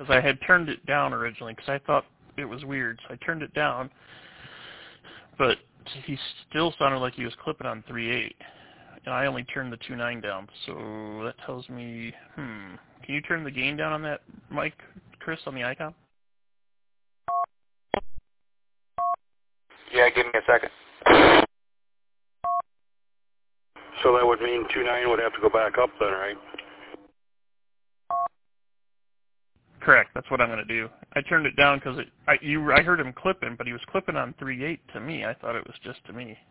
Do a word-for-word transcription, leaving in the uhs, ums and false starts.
I had turned it down originally because I thought it was weird. So I turned it down, but he still sounded like he was clipping on three eight, and I only turned the two nine down. So that tells me, hmm, can you turn the gain down on that mic, Chris, on the icon? Yeah, give me a second. So that would mean two nine would have to go back up then, right? Correct. That's what I'm going to do. I turned it down because I you I heard him clipping, but he was clipping on three eight to me. I thought it was just to me.